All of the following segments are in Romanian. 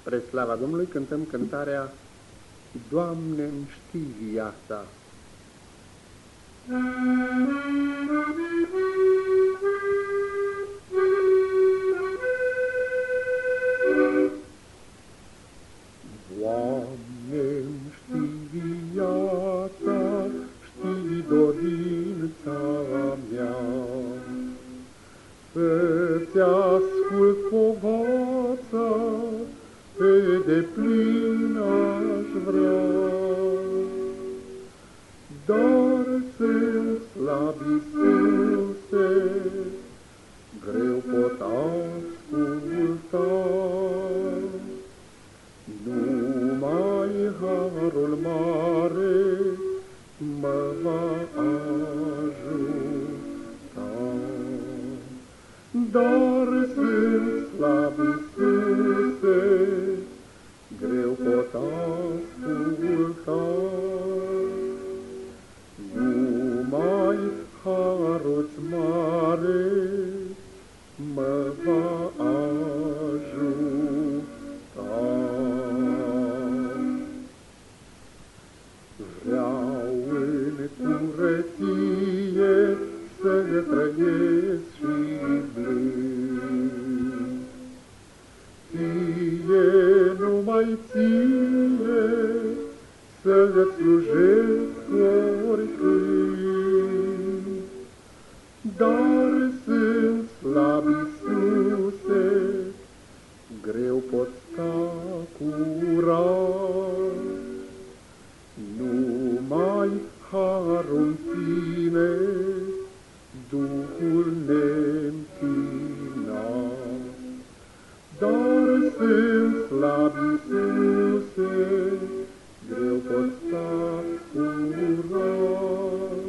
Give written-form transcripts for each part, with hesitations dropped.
Spre slava Domnului cântăm cântarea Doamne-mi știi viața. Doamne-mi știi viața, știi dorința mea, să-ți ascult povața, pe deplin aș vrea. Dar sunt slab, Iisuse, greu pot asculta, numai harul mare mă va ajuta. Dar sunt slab, Iisuse, greu pot asculta, numai harul-ți mare mă va ajuta. Vreau în curăție să trăiesc și blând, ție, numai ție, să-ți slujesc oricând. Dar sunt slab, Iisuse, greu pot sta curat, numai harul tine, Duhul neîntinat. Dar sunt slab, Iisuse, greu pot sta curat,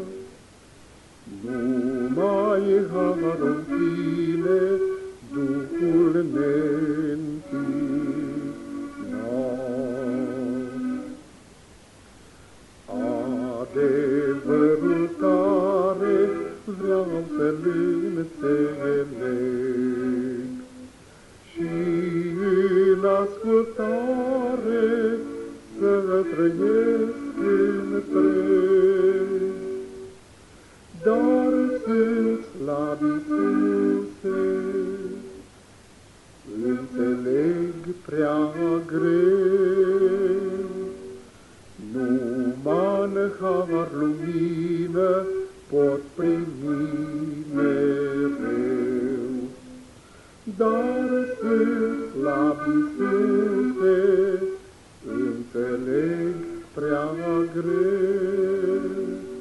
numai harul tine, Duhul neîntinat. Adevărul tare vreau să-l înțeleg și în ascultare să trăiesc întreg. Dar sunt slab, Iisuse, înțeleg prea greu, numai în har lumină pot primi mereu. Dar sunt slab, Iisuse, înțeleg prea greu,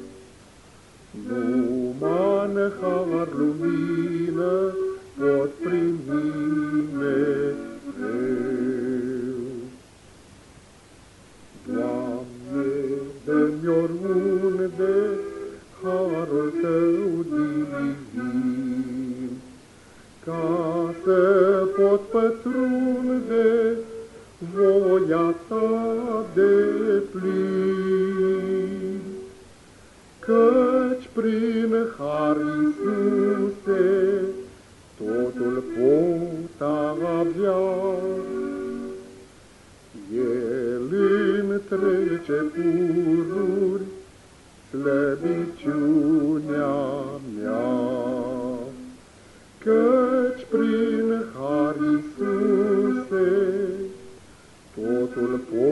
numai în har lumină pot primi mereu. Doamne, dă-mi oriunde harul Tău divin, ca să pot pătrunde voia Ta deplin. Căci prin har, Iisuse, totul pot avea. El întrece pururi slăbiciunea mea. Căci prin har, Iisuse, totul pot